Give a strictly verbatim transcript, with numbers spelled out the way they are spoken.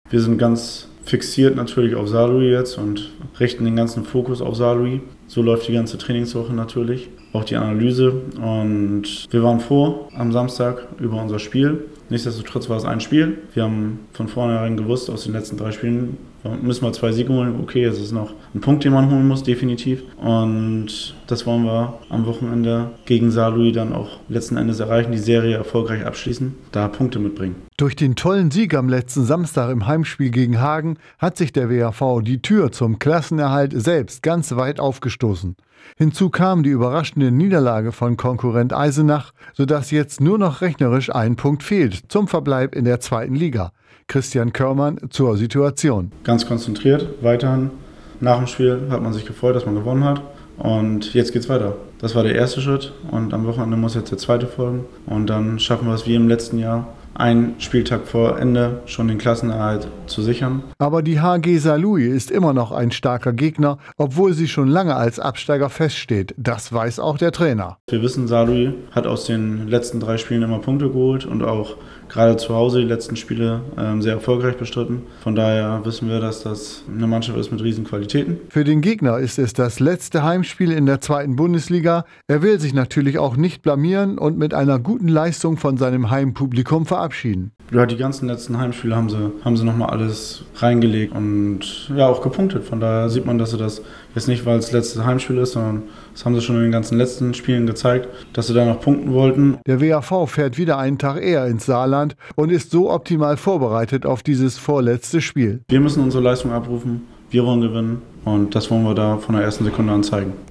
Wir sind ganz fixiert natürlich auf Saarlouis jetzt und richten den ganzen Fokus auf Saarlouis. So läuft die ganze Trainingswoche natürlich, auch die Analyse. Und wir waren froh am Samstag über unser Spiel. Nichtsdestotrotz war es ein Spiel. Wir haben von vornherein gewusst, aus den letzten drei Spielen müssen wir zwei Siege holen. Okay, es ist noch ein Punkt, den man holen muss, definitiv. Und das wollen wir am Wochenende gegen Saarlouis dann auch letzten Endes erreichen, die Serie erfolgreich abschließen, da Punkte mitbringen. Durch den tollen Sieg am letzten Samstag im Heimspiel gegen Hagen hat sich der W H V die Tür zum Klassenerhalt selbst ganz weit aufgestoßen. Hinzu kam die überraschende Niederlage von Konkurrent Eisenach, sodass jetzt nur noch rechnerisch ein Punkt fehlt zum Verbleib in der zweiten Liga. Christian Körmann zur Situation. Ganz konzentriert, weiterhin. Nach dem Spiel hat man sich gefreut, dass man gewonnen hat. Und jetzt geht's weiter. Das war der erste Schritt und am Wochenende muss jetzt der zweite folgen. Und dann schaffen wir es wie im letzten Jahr, einen Spieltag vor Ende schon den Klassenerhalt zu sichern. Aber die H G Saarlouis ist immer noch ein starker Gegner, obwohl sie schon lange als Absteiger feststeht. Das weiß auch der Trainer. Wir wissen, Saarlouis hat aus den letzten drei Spielen immer Punkte geholt und auch gerade zu Hause die letzten Spiele ähm, sehr erfolgreich bestritten. Von daher wissen wir, dass das eine Mannschaft ist mit riesen Qualitäten. Für den Gegner ist es das letzte Heimspiel in der zweiten Bundesliga. Er will sich natürlich auch nicht blamieren und mit einer guten Leistung von seinem Heimpublikum verabschieden. Ja, die ganzen letzten Heimspiele haben sie, haben sie nochmal alles reingelegt und ja auch gepunktet. Von daher sieht man, dass sie das jetzt nicht, weil es das letzte Heimspiel ist, sondern das haben sie schon in den ganzen letzten Spielen gezeigt, dass sie da noch punkten wollten. Der W H V fährt wieder einen Tag eher ins Saarland und ist so optimal vorbereitet auf dieses vorletzte Spiel. Wir müssen unsere Leistung abrufen, wir wollen gewinnen und das wollen wir da von der ersten Sekunde an zeigen.